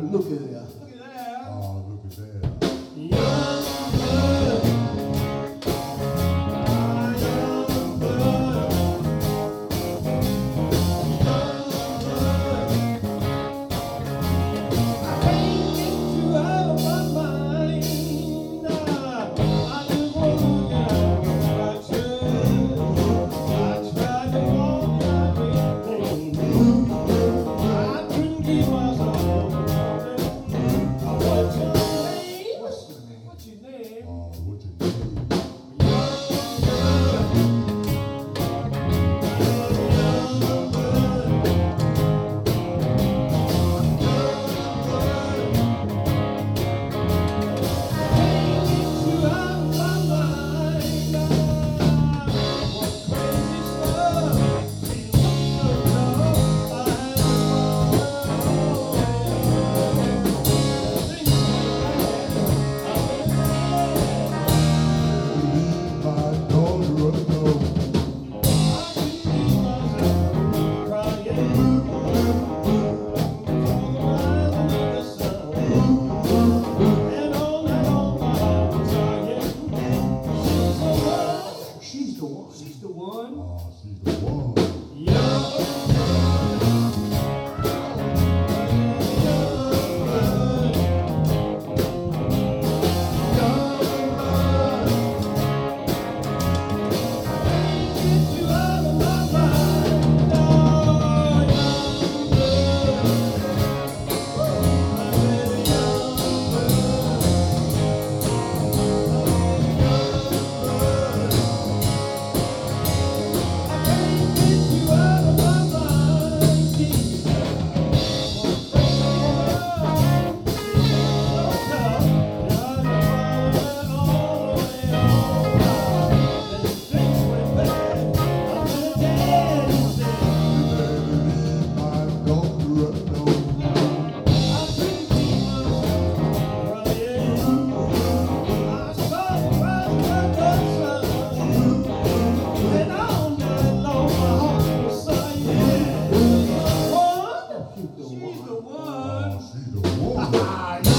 Look at there. Look at that. Oh, look at that. Young blood. Young blood. Young blood. I can't get you out of my mind. I just wanna get out of my church. I tried to walk my way. I couldn't keep myself from what's your name? What's your name? Oh, what's your name? Leave my daughter alone. She's the one. She's the one. Oh, she's the one. Leave my daughter alone. She's the one. Oh, she's the one.